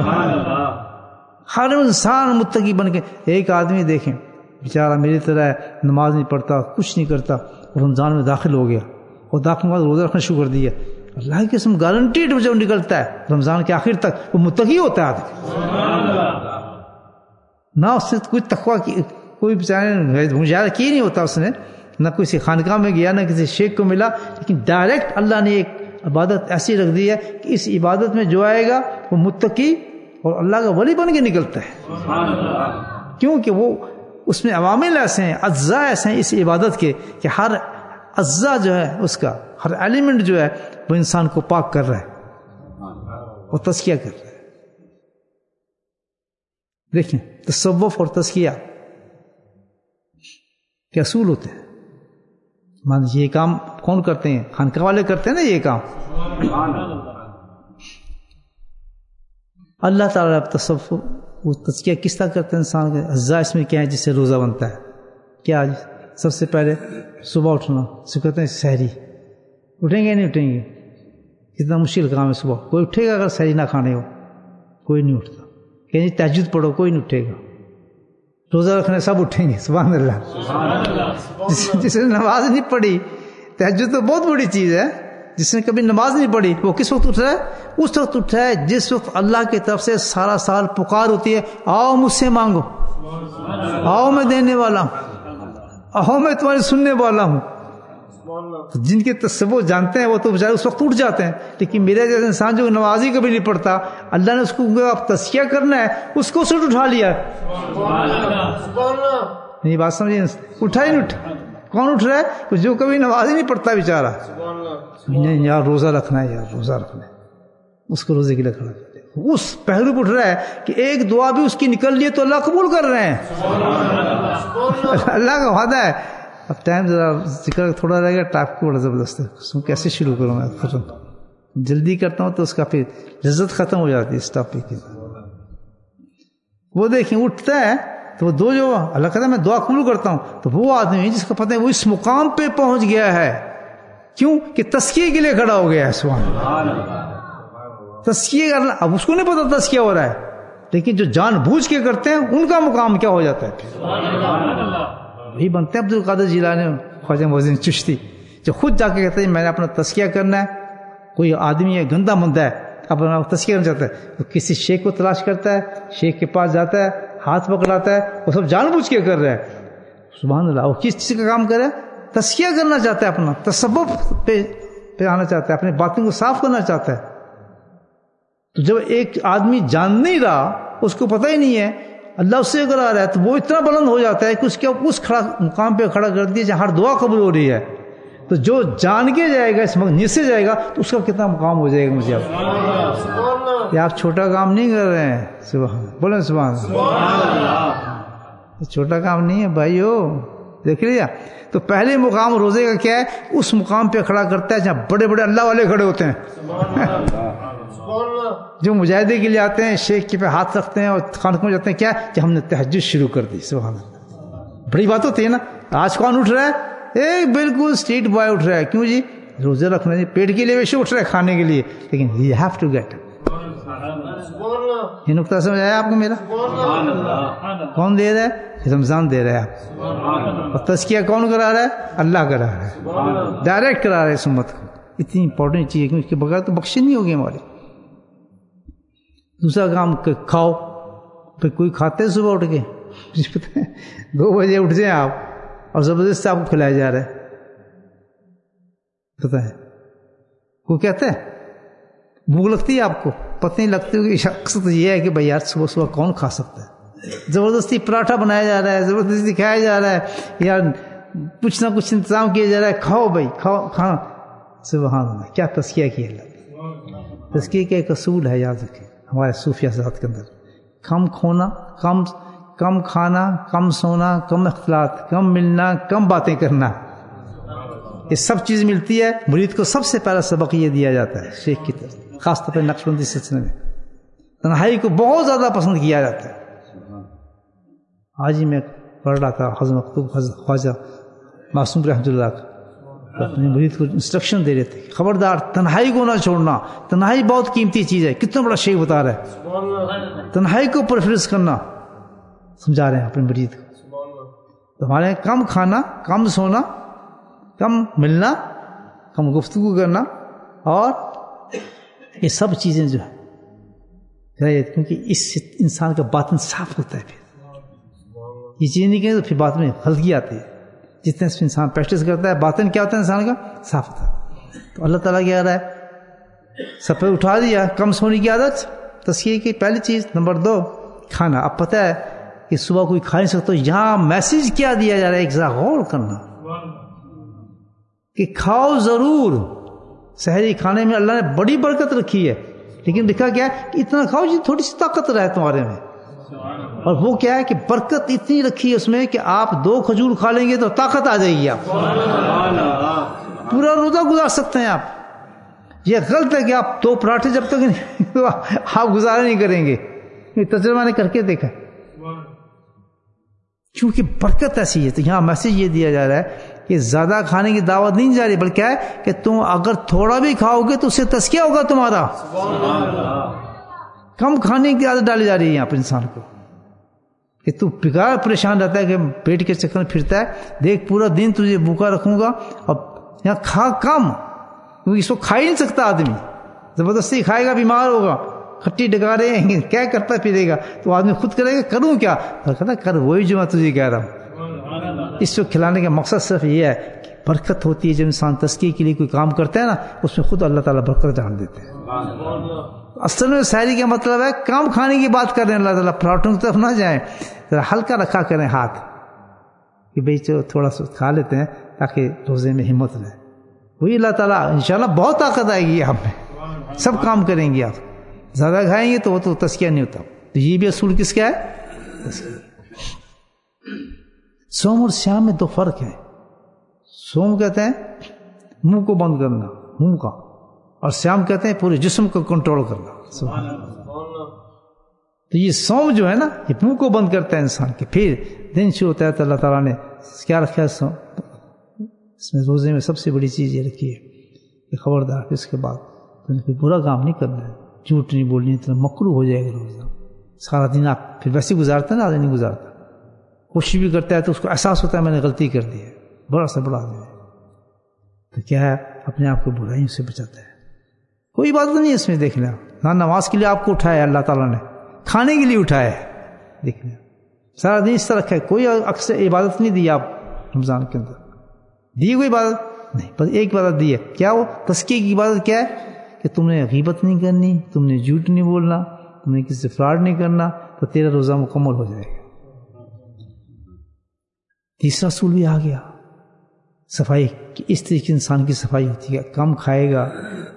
ہر انسان متقی بن کے. ایک آدمی دیکھیں بیچارہ میری طرح ہے، نماز نہیں پڑھتا، کچھ نہیں کرتا، رمضان میں داخل ہو گیا، اور داخل بعد روزہ رکھنا شروع کر دیا. اللہ کی قسم گارنٹیڈ جب نکلتا ہے رمضان کے آخر تک وہ متقی ہوتا ہے آدمی. نہ اس سے کوئی تقویٰ کی کوئی بیچارے مظاہرہ کی نہیں ہوتا اس نے، نہ کسی خانقاہ میں گیا، نہ کسی شیخ کو ملا، لیکن ڈائریکٹ اللہ نے ایک عبادت ایسی رکھ دی ہے کہ اس عبادت میں جو آئے گا وہ متقی اور اللہ کا ولی بن کے نکلتا ہے. کیونکہ وہ اس میں عوامل ایسے ہیں، اجزاء ایسے ہیں اس عبادت کے، کہ ہر اجزاء جو ہے اس کا، ہر ایلیمنٹ جو ہے وہ انسان کو پاک کر رہا ہے اور تزکیہ کر رہا ہے. دیکھیں تصوف اور تزکیہ کے اصول ہوتے ہیں. مان یہ کام کون کرتے ہیں؟ خانقاہ والے کرتے ہیں نا یہ کام. اللہ تعالیٰ تصوف وہ تزکیہ کس طرح کرتے ہیں انسان کے اجزاء اس میں کیا ہے جس سے روزہ بنتا ہے؟ کیا سب سے پہلے صبح اٹھنا، اسے کہتے ہیں سحری. اٹھیں گے نہیں اٹھیں گے؟ کتنا مشکل کام ہے. صبح کوئی اٹھے گا اگر سحری نہ کھانے ہو؟ کوئی نہیں اٹھتا. کہیں تہجد پڑھو، کوئی نہیں اٹھے گا. روزہ رکھنے سب اٹھیں گے. سبحان اللہ. جس نے نماز نہیں پڑھی، تہجد تو بہت بڑی چیز ہے، جس نے کبھی نماز نہیں پڑھی وہ کس وقت اٹھ رہا ہے؟ اس وقت اٹھ رہا ہے جس وقت اللہ کی طرف سے سارا سال پکار ہوتی ہے، آؤ مجھ سے مانگو، آؤ میں دینے والا ہوں، آؤ میں تمہاری سننے والا ہوں. جن کے تصور جانتے ہیں وہ تو بچارے اس وقت اٹھ جاتے ہیں. لیکن میرے جیسے انسان جو نماز ہی کبھی نہیں پڑھتا، اللہ نے اس کو آپ تزکیہ کرنا ہے، اس کو سٹ اٹھا لیا. نہیں بات سمجھے؟ اٹھا ہی نہیں اٹھا. کون اٹھ رہا ہے؟ جو کبھی نماز ہی نہیں پڑھتا بیچارہ. نہیں یار روزہ رکھنا ہے، یار روزہ رکھنا ہے، اس کو روزے کے لیے کھڑا کرتے ہیں. اس پہلو پہ اٹھ رہا ہے کہ ایک دعا بھی اس کی نکل لیے تو اللہ قبول کر رہے ہیں. اللہ کا وعدہ ہے. اب ٹائم ذرا ذکر تھوڑا رہے گا، ٹاپ کو بڑا زبردست ہے. کیسے شروع کروں میں؟ ختم جلدی کرتا ہوں تو اس کا پھر لذت ختم ہو جاتی ہے اس ٹاپک کی. وہ دیکھیں اٹھتا ہے تو وہ دو جو اللہ کہتا ہے میں دعا قبول کرتا ہوں، تو وہ آدمی جس کا پتہ ہے وہ اس مقام پہ پہنچ گیا ہے. کیوں کہ تزکیے کے لیے کھڑا ہو گیا ہے. سبحان اللہ. تزکیے کرنا، اب اس کو نہیں پتا تزکیہ ہو رہا ہے، لیکن جو جان بوجھ کے کرتے ہیں ان کا مقام کیا ہو جاتا ہے. پھر وہی بنتے ہیں عبد القادر جیلانی، خواجہ معین چشتی، جو خود جا کے کہتے ہیں میں نے اپنا تزکیہ کرنا ہے. کوئی آدمی ہے گندا مندہ ہے، اپنا تزکیہ کرنا چاہتا ہے، تو کسی شیخ کو تلاش کرتا ہے، شیخ کے پاس جاتا ہے، ہاتھ پکڑاتا ہے، وہ سب جان بوجھ کے کر رہا ہے. سبحان اللہ. اور کس چیز کا کام کرے؟ تزکیہ کرنا چاہتا ہے، اپنا تصوف پہ آنا چاہتا ہے، اپنے باطن کو صاف کرنا چاہتا ہے. تو جب ایک آدمی جان نہیں رہا، اس کو پتہ ہی نہیں ہے، اللہ اس سے کرا رہا ہے، تو وہ اتنا بلند ہو جاتا ہے کہ اس کے اس مقام پہ کھڑا کر دیا جہاں ہر دعا قبول ہو رہی ہے. تو جو جان کے جائے گا، اس نیت سے جائے گا، تو اس کا کتنا مقام ہو جائے گا. مجھے اب آپ چھوٹا کام نہیں کر رہے ہیں. سبحان بولیں سبحان اللہ. چھوٹا کام نہیں ہے بھائیو. دیکھ لیا. تو پہلے مقام روزے کا کیا ہے؟ اس مقام پہ کھڑا کرتا ہے جہاں بڑے بڑے اللہ والے کھڑے ہوتے ہیں، جو مجاہدے کے لیے آتے ہیں، شیخ کے پہ ہاتھ رکھتے ہیں اور خانقاہ میں جاتے ہیں. کیا کہ ہم نے تہجد شروع کر دی. سبحان اللہ. بڑی بات ہوتی ہے نا. آج کون اٹھ رہا ہے؟ ایک بالکل اسٹریٹ بوائے اٹھ رہا ہے. کیوں جی؟ روزے رکھنا جی، پیٹ کے لیے ویسے اٹھ رہا ہے، کھانے کے لیے، لیکن you have to get. یہ نقطہ سمجھ آیا آپ کو میرا؟ کون دے رہا ہے؟ رمضان دے رہا ہے آپ. اور تزکیہ کون کرا رہا ہے؟ اللہ کرا رہا ہے، ڈائریکٹ کرا رہا ہے اس امت کو. اتنی امپورٹنٹ چیز ہے کہ اس کے بغیر تو بخشش نہیں ہوگی ہماری. دوسرا کام کھاؤ. پھر کوئی کھاتے ہیں صبح اٹھ کے؟ 2 بجے اٹھ جائیں آپ اور زبردست آپ کو کھلایا جا رہا ہے. پتہ ہے وہ کہتا ہے بھوک لگتی ہے آپ کو؟ پتہ نہیں لگتی ہوگی. شخص تو یہ ہے کہ بھائی یار صبح صبح کون کھا سکتا ہے؟ زبردستی پراٹھا بنایا جا رہا ہے، زبردستی کھایا جا رہا ہے، یا کچھ نہ کچھ انتظام کیا جا رہا ہے. کھاؤ بھائی کھاؤ کھانا. سبحان اللہ. کیا تزکیہ کیا اللہ. تزکیہ کا ایک اصول ہے، یاد رکھیں ہمارے صوفیہ ذات کے اندر: کم کھونا، کم کھانا، کم سونا، کم اختلاط، کم ملنا، کم باتیں کرنا. یہ سب چیز ملتی ہے. مرید کو سب سے پہلا سبق یہ دیا جاتا ہے شیخ کی طرف، خاص طور پہ نقشبندی سلسلے میں تنہائی کو بہت زیادہ پسند کیا جاتا ہے. آج ہی میں پڑھ رہا تھا حضرت مکتوب خواجہ معصوم رحمۃ اللہ کا، اپنے مرید کو انسٹرکشن دے رہے تھے، خبردار تنہائی کو نہ چھوڑنا، تنہائی بہت قیمتی چیز ہے. کتنا بڑا شیخ بتا رہا ہے، تنہائی کو پریفرنس کرنا سمجھا رہے ہیں اپنے مرید کو. تو ہمارے کم کھانا، کم سونا، کم ملنا، کم گفتگو کرنا، اور یہ سب چیزیں جو ہے، کیونکہ اس سے انسان کا باطن صاف ہوتا ہے. پھر یہ چیزیں نہیں کریں تو پھر باطن میں غلطی آتی ہے. جتنے اس انسان پریکٹس کرتا ہے، باطن کیا ہوتا ہے انسان کا؟ صاف ہوتا ہے. تو اللہ تعالیٰ کیا کہہ رہا ہے؟ سب پہ اٹھا دیا کم سونے کی عادت. تزکیہ کی پہلی چیز. نمبر 2 کھانا. اب پتہ ہے کہ صبح کوئی کھا نہیں سکتا. یہاں میسج کیا دیا جا رہا ہے؟ ایک ذرا غور کرنا کہ کھاؤ ضرور. سحری کھانے میں اللہ نے بڑی برکت رکھی ہے، لیکن لکھا کیا ہے کہ اتنا کھاؤ جی تھوڑی سی طاقت رہے تمہارے میں. اور وہ کیا ہے کہ برکت اتنی رکھی ہے اس میں کہ آپ 2 کھجور کھا لیں گے تو طاقت آ جائے گی. آپ پورا روزہ گزار سکتے ہیں آپ. یہ غلط ہے کہ آپ 2 پراٹھے جب تک نہیں آپ گزارا نہیں کریں گے. یہ تجربہ نے کر کے دیکھا. کیونکہ برکت ایسی ہے. تو یہاں میسج یہ دیا جا رہا ہے کہ زیادہ کھانے کی دعوت نہیں جا رہی، بلکہ ہے کہ تم اگر تھوڑا بھی کھاؤ گے تو اس سے تزکیہ ہوگا تمہارا. کم کھانے کی عادت ڈالی جا رہی ہے یہاں پر انسان کو کہ تو بگاڑ پریشان رہتا ہے کہ پیٹ کے چکر میں پھرتا ہے. دیکھ پورا دن تجھے بھوکا رکھوں گا، اب یہاں کھا کم، کیونکہ اس کو کھا ہی نہیں سکتا آدمی. زبردستی کھائے گا بیمار ہوگا، کھٹی ڈگارے کیا کرتا پھرے گا. تو آدمی خود کرے گا کروں کیا، کہتا کر وہی جو میں تجھے کہہ رہا ہوں. اس کو کھلانے کا مقصد صرف یہ ہے کہ برکت ہوتی ہے. جب انسان تزکیے کے لیے کوئی کام کرتا ہے نا، اس میں خود اللہ تعالیٰ برکت ڈال دیتے ہیں. اصل میں سحری کا مطلب ہے کام کھانے کی بات کر رہے ہیں اللہ تعالیٰ. پراٹھوں کی طرف نہ جائیں، ذرا ہلکا رکھا کریں ہاتھ کہ بھئی چلو تھوڑا سا کھا لیتے ہیں تاکہ روزے میں ہمت رہے. وہی اللہ تعالیٰ انشاءاللہ بہت طاقت آئے گی آپ میں، سب کام کریں گے. آپ زیادہ کھائیں گے تو وہ تو تزکیہ نہیں ہوتا. تو یہ بھی اصول کس کا ہے؟ سوم اور سیام میں 2 فرق ہے. سوم کہتے ہیں منہ کو بند کرنا، منہ کا، اور سیام کہتے ہیں پورے جسم کو کنٹرول کرنا. سبحان اللہ. تو یہ سوم جو ہے نا، یہ منہ کو بند کرتا ہے انسان کے. پھر دن شروع ہوتا ہے تو اللہ تعالیٰ نے کیا رکھا ہے اس میں؟ روزے میں سب سے بڑی چیز یہ رکھی ہے کہ خبردار اس کے بعد کوئی برا کام نہیں کرنا ہے، جھوٹ نہیں بولنی، اتنا مکروہ ہو جائے گا روزہ. سارا دن آپ پھر ویسے گزارتا ہے نا، آدمی نہیں گزارتا، کوشش بھی کرتا ہے تو اس کو احساس ہوتا ہے میں نے غلطی کر دی ہے، بڑا سے بڑا آدمی ہے. تو کیا ہے، اپنے آپ کو برائیوں سے بچاتا ہے. کوئی بات نہیں ہے اس میں. دیکھ لیں نہ نماز کے لیے آپ کو اٹھایا اللہ تعالیٰ نے، کھانے کے لیے اٹھایا ہے. دیکھ لیں سارا دن اس طرح رکھا ہے. کوئی اکثر عبادت نہیں دی آپ رمضان کے اندر، دی کوئی عبادت نہیں، بس ایک عبادت دی ہے. کیا وہ تزکیے کی عبادت کیا ہے کہ تم نے غیبت نہیں کرنی، تم نے جھوٹ نہیں بولنا، تم نے کسی سے فراڈ نہیں کرنا، تو تیرا روزہ مکمل ہو جائے گا. تیسرا اصول بھی آ گیا صفائی کہ اس طریقے انسان کی صفائی ہوتی ہے. کم کھائے گا،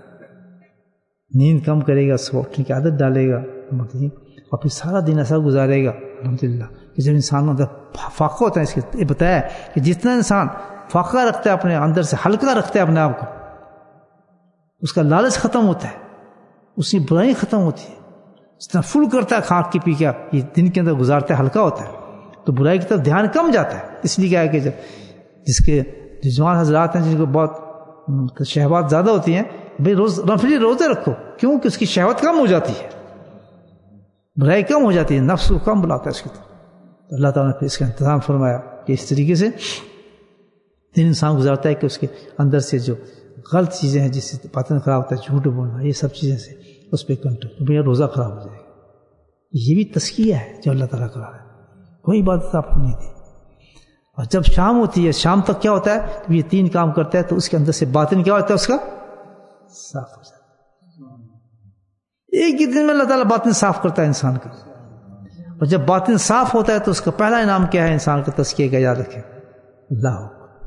نیند کم کرے گا، صبح اٹھنے کی عادت ڈالے گا، اور پھر سارا دن ایسا گزارے گا الحمدللہ کہ جب انسان اندر فاقہ ہوتا ہے. اس کے بتایا کہ جتنا انسان فاقہ رکھتا ہے اپنے اندر سے، ہلکا رکھتا ہے اپنے آپ کو، اس کا لالچ ختم ہوتا ہے، اس کی برائی ختم ہوتی ہے. جتنا فل کرتا ہے کھا کے پی کے یہ دن کے اندر گزارتا ہے، ہلکا ہوتا ہے، تو برائی کی طرف دھیان کم جاتا ہے. اس لیے کیا ہے کہ جب جس کے جوان حضرات ہیں جن کو بہت شہوات زیادہ ہوتی ہیں، بھئی نفلی روزے رکھو، کیوں کہ اس کی شہوت کم ہو جاتی ہے، برائی کم ہو جاتی ہے، نفس کو کم بلاتا ہے اس کی طرف. اللہ تعالیٰ نے پھر اس کا انتظام فرمایا کہ اس طریقے سے دن انسان گزارتا ہے کہ اس کے اندر سے جو غلط چیزیں ہیں، جس سے باطن خراب ہوتا ہے، جھوٹ بولنا، یہ سب چیزیں سے اس پہ کنٹرول، میرا روزہ خراب ہو جائے گا. یہ بھی تزکیہ ہے جو اللہ تعالیٰ کرا ہے. کوئی عبادت آپ کو نہیں دی. اور جب شام ہوتی ہے، شام تک کیا ہوتا ہے کہ یہ 3 کام کرتا ہے تو اس کے اندر سے باطن کیا ہوتا ہے، اس کا صاف ہو جاتا ہے. ایک ہی دن میں اللہ تعالیٰ باطن صاف کرتا ہے انسان کا. اور جب باطن صاف ہوتا ہے تو اس کا پہلا انعام کیا ہے انسان کا تزکیہ کا؟ یاد رکھیں اللہ.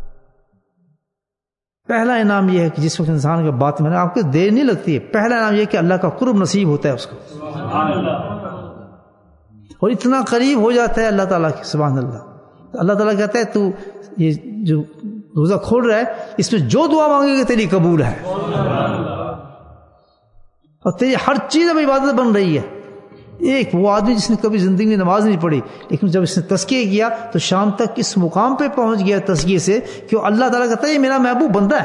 پہلا انعام یہ ہے کہ جس وقت انسان کا باطن میں آپ کو دیر نہیں لگتی ہے، پہلا انعام یہ ہے کہ اللہ کا قرب نصیب ہوتا ہے اس کو، اور اتنا قریب ہو جاتا ہے اللہ تعالیٰ کی. سبحان اللہ. اللہ تعالیٰ کہتا ہے تو یہ جو روزہ کھول رہا ہے اس میں جو دعا مانگے گا تیری قبول ہے، اور تیری ہر چیز اب عبادت بن رہی ہے. ایک وہ آدمی جس نے کبھی زندگی میں نماز نہیں پڑھی، لیکن جب اس نے تزکیہ کیا تو شام تک اس مقام پہ پہنچ گیا تزکیے سے کہ اللہ تعالیٰ کہتا ہے یہ میرا محبوب بندہ ہے.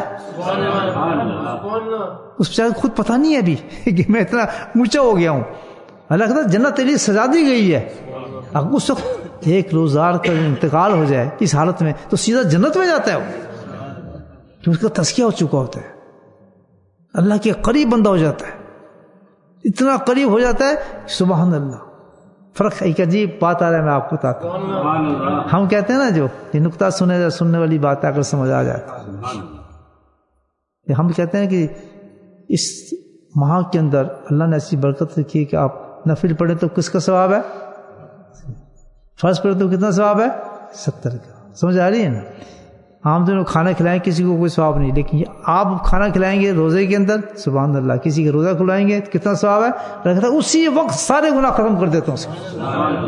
اس بیچارے کو خود پتہ نہیں ہے ابھی کہ میں اتنا اونچا ہو گیا ہوں. اللہ کہتا ہے جنت تیری سجا دی گئی ہے. اب اس وقت ایک روزگار کا انتقال ہو جائے اس حالت میں تو سیدھا جنت میں جاتا ہے وہ، کہ اس کا تزکیہ ہو چکا ہوتا ہے، اللہ کے قریب بندہ ہو جاتا ہے، اتنا قریب ہو جاتا ہے. سبحان اللہ. فرق ایک عجیب بات آ رہا ہے، میں آپ کو بتاتا ہوں. ہم کہتے ہیں نا جو یہ نقطہ سننے والی بات اگر سمجھ آ جائے، ہم کہتے ہیں کہ اس ماہ کے اندر اللہ نے ایسی برکت رکھی کہ آپ نفل پڑھیں تو کس کا ثواب ہے، فرض پڑھیں تو کتنا ثواب ہے، 70 کا. سمجھ آ رہی ہے نا. عام دنوں کھانا کھلائیں کسی کو کوئی ثواب نہیں، لیکن آپ کھانا کھلائیں گے روزے کے اندر، سبحان اللہ، کسی کا روزہ کھلائیں گے کتنا ثواب ہے. کہتا ہے اسی وقت سارے گناہ ختم کر دیتا ہوں اس کو.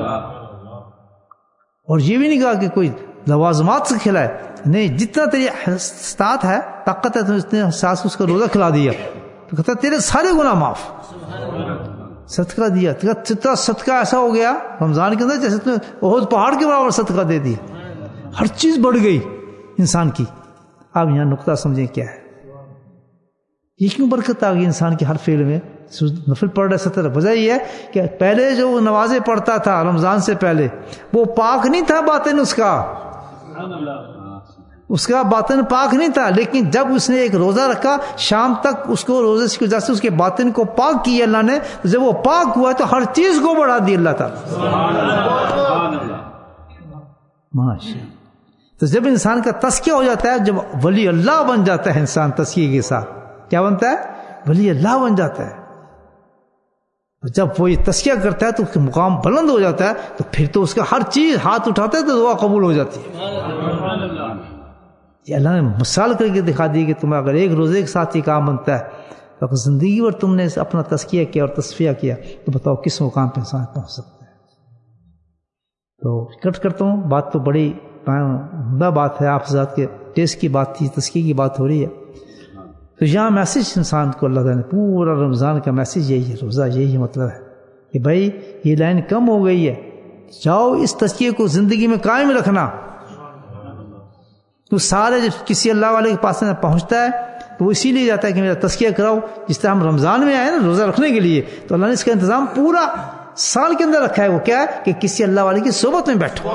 اور یہ بھی نہیں کہا کہ کوئی لوازمات سے کھلائے، نہیں، جتنا تیری استطاعت ہے، طاقت ہے، تو اتنے ساس اس کا روزہ کھلا دیا، تو کہتا تیرے سارے گناہ معاف. صدقہ دیا, تیرا صدقہ ایسا ہو گیا رمضان کے اندر جیسے تم نے بہت پہاڑ کے برابر صدقہ دے دیا, ہر چیز بڑھ گئی انسان کی. آپ یہاں نقطہ سمجھیں کیا ہے, یہ کیوں برکت آ گئی انسان کی ہر فعل میں. نفل پڑھ رہے 70, وجہ یہ ہے کہ پہلے جو وہ نمازیں پڑھتا تھا رمضان سے پہلے وہ پاک نہیں تھا باطن اس کا باطن پاک نہیں تھا, لیکن جب اس نے ایک روزہ رکھا شام تک اس کو روزے کی وجہ سے اس کے باطن کو پاک کیا اللہ نے, جب وہ پاک ہوا تو ہر چیز کو بڑھا دی اللہ تعالیٰ. ماشاء. تو جب انسان کا تزکیہ ہو جاتا ہے, جب ولی اللہ بن جاتا ہے انسان تزکیے کے ساتھ, کیا بنتا ہے؟ ولی اللہ بن جاتا ہے. جب وہ یہ تزکیہ کرتا ہے تو اس کا مقام بلند ہو جاتا ہے, تو پھر تو اس کا ہر چیز ہاتھ اٹھاتا ہے تو دعا قبول ہو جاتی ہے. یہ اللہ نے مثال کر کے دکھا دی کہ تمہیں اگر ایک روزے کے ساتھ یہ کام بنتا ہے تو اگر زندگی پر تم نے اپنا تزکیہ کیا اور تصفیہ کیا تو بتاؤ کس مقام پہ انسان پہنچ سکتا ہے. تو کٹ کرتا ہوں, بات تو بڑی عمدہ بات ہے, آپ حضرات کے ٹیسٹ کی بات تھی, تزکیے کی بات ہو رہی ہے. تو یہاں میسج انسان کو اللہ تعالیٰ نے پورا رمضان کا میسج یہی ہے, روزہ یہی مطلب ہے کہ بھائی یہ لائن کم ہو گئی ہے, جاؤ اس تزکیے کو زندگی میں قائم رکھنا. تو سارے جب کسی اللہ والے کے پاس پہنچتا ہے تو وہ اسی لیے جاتا ہے کہ میرا تزکیہ کراؤ. جس طرح ہم رمضان میں آئے نا روزہ رکھنے کے لیے, تو اللہ نے اس کا انتظام پورا سال کے اندر رکھا ہے. وہ کیا ہے کہ کسی اللہ والے کی صحبت میں بیٹھو.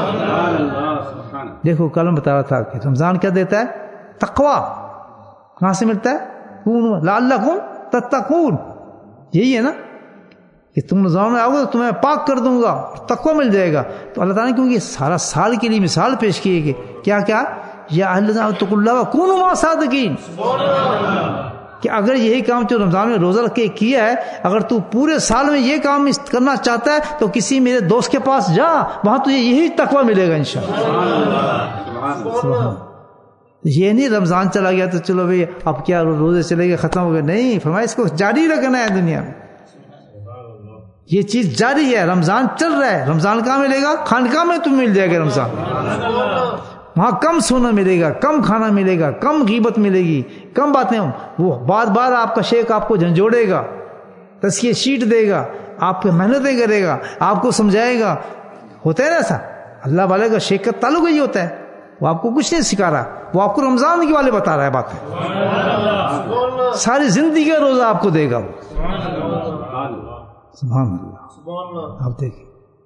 دیکھو کل میں بتا رہا تھا کہ رمضان کیا دیتا ہے؟ تقویٰ. کہاں سے ملتا ہے؟ لعلکم تتقون. یہی ہے نا کہ تم رمضان میں آؤ گے تو تمہیں پاک کر دوں گا, تقویٰ مل جائے گا. تو اللہ تعالیٰ نے کیونکہ سارا سال کے لیے مثال پیش کی ہے کہ کیا کیا یا اہل اتقوا اللہ وکونوا مع الصادقین, کہ اگر یہی کام جو رمضان میں روزہ رکھ کے کیا ہے, اگر تو پورے سال میں یہ کام کرنا چاہتا ہے تو کسی میرے دوست کے پاس جا, وہاں تجھے یہی تقویٰ ملے گا انشاءاللہ. یہ نہیں رمضان چلا گیا تو چلو بھئی اب کیا روزے چلے گئے ختم ہو گئے, نہیں, فرمایا اس کو جاری رکھنا ہے دنیا میں. یہ چیز جاری ہے, رمضان چل رہا ہے. رمضان کہاں ملے گا؟ خانقاہ میں تمہیں مل جائے گا رمضان. وہاں کم سونا ملے گا, کم کھانا ملے گا, کم غیبت ملے گی, کم باتیں. وہ بار بار آپ کا شیخ آپ کو جھنجھوڑے گا, تزکیہ شیٹ دے گا, آپ کی محنتیں کرے گا, آپ کو سمجھائے گا. ہوتا ہے نا ایسا؟ اللہ والے کا شیخ کا تعلق یہی ہوتا ہے. وہ آپ کو کچھ نہیں سکھا رہا, وہ آپ کو رمضان کے والے بتا رہا ہے بات ہے. ساری زندگی کا روزہ آپ کو دے گا وہ. سبحان اللہ. آپ دیکھیں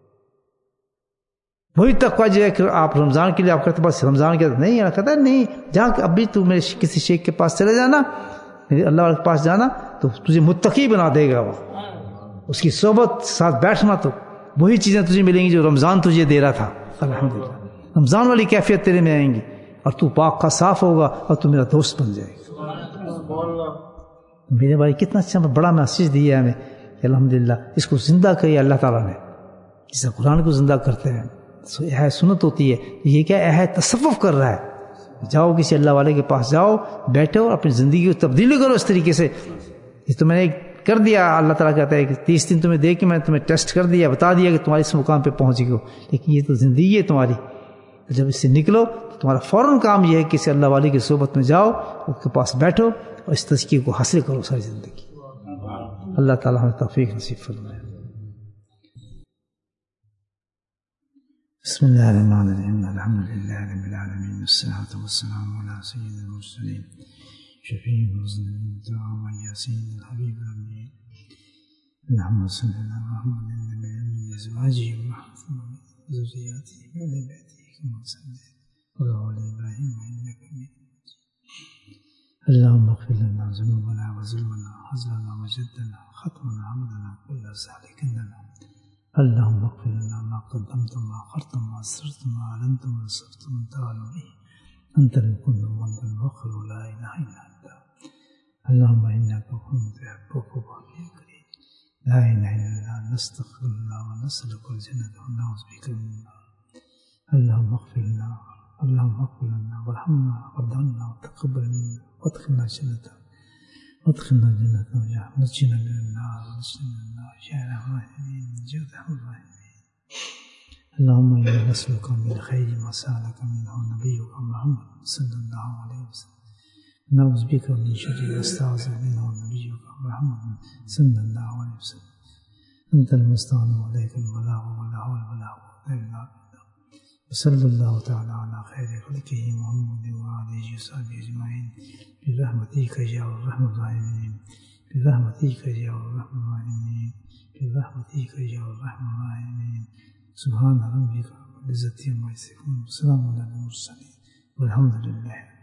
وہی تقویٰ جو ہے کہ آپ رمضان کے لیے آپ کرتے بس رمضان کے نہیں ہے, کہتا ہے نہیں, جہاں ابھی تو میرے کسی شیخ کے پاس چلے جانا, میرے اللہ والے کے پاس جانا, تو تجھے متقی بنا دے گا وہ. اس کی صحبت ساتھ بیٹھنا تو وہی چیزیں تجھے ملیں گی جو رمضان تجھے دے رہا تھا. الحمدللہ رمضان والی کیفیت تیرے میں آئیں گی, اور تو پاک کا صاف ہوگا اور تو میرا دوست بن جائے گا. میرے بھائی کتنا اچھا بڑا میسج دیا ہے ہمیں کہ الحمدللہ اس کو زندہ کیا اللہ تعالیٰ نے, جسے قرآن کو زندہ کرتے ہیں. سنت ہوتی ہے, یہ کیا ہے؟ تصوف کر رہا ہے. جاؤ کسی اللہ والے کے پاس جاؤ, بیٹھو, اپنی زندگی کو تبدیلی کرو اس طریقے سے. یہ تو میں نے کر دیا, اللہ تعالیٰ کہتا ہے کہ 30 دن تمہیں دے کے میں تمہیں ٹیسٹ کر دیا, بتا دیا کہ تمہاری اس مقام پہ پہنچ گئے ہو, لیکن یہ تو زندگی ہے تمہاری. جب اس سے نکلو تو تمہارا فوراً کام یہ ہے کہ کسی اللہ والے کی صحبت میں جاؤ, اس کے پاس بیٹھو اور اس تزکیے کو حاصل کرو ساری زندگی. اللہ تعالیٰ ہمیں توفیق نصیب فرمائے. بسم اللہ الرحمن الرحیم, الحمد للہ رب العالمین, والصلاة والسلام علی سید المرسلین شفیع المذنبین یاسین الحبیب الامین اللہم صلی اللہ محمد النبی الامین ازواجہ وذریاتہ وآل بیتہ کما صلیت علی ابراہیم انک حمید مجید. اللہم اغفر لنا ذنوبنا وظلمنا حزننا وجدنا ختمنا عمدنا كل ذلك لنا. اللهم اغفر لنا ما قدمت وما أخرت وما أسررت وما أعلنت وما أسررت وأنت أعلم به, أنت المقدم وأنت المؤخر ولا إله إلا أنت. اللهم إنك عفو تحب العفو فاعف عنا. لا إله إلا الله, نستغفر الله ونسألك الجنة ونعوذ بك من النار. اللهم اغفر لنا, اللهم اغفر لنا وارحمنا وارض عنا وتقبل منا وادخلنا الجنة وادخلنا الجنة ونجنا من النار ونجنا من النار يا أرحم الراحمين يا أرحم الراحمين. اللهم إنا نسألك من خير ما سألك منه نبيك محمد صلى الله عليه وسلم, نعوذ بك من شر ما استعاذ منه نبيك محمد صلى الله عليه وسلم أنت المستعان وعليك البلاغ ولا حول ولا قوة إلا بالله وصلى الله تعالى على خير خلقه محمد وآله وصحبه أجمعين برحمتك يا أرحم الراحمين برحمتك يا أرحم الراحمين برحمتك يا أرحم الراحمين سبحان ربك رب العزة عما يصفون وسلام على المرسلين والحمد لله.